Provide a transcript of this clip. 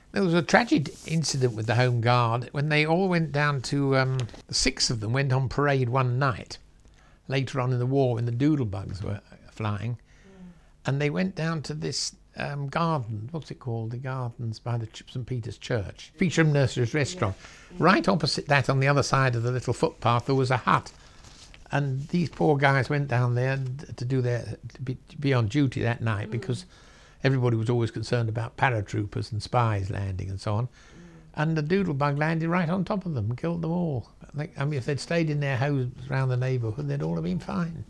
There was a tragic incident with the Home Guard when they all went down to, the 6 of them went on parade one night, later on in the war when the doodlebugs were flying, and they went down to this garden, what's it called, the gardens by the St Peter's Church, Feacham Nursery's restaurant. Right opposite that, on the other side of the little footpath, there was a hut. And these poor guys went down there to be on duty that night because everybody was always concerned about paratroopers and spies landing and so on. And the doodlebug landed right on top of them and killed them all. If they'd stayed in their homes around the neighbourhood, they'd all have been fine.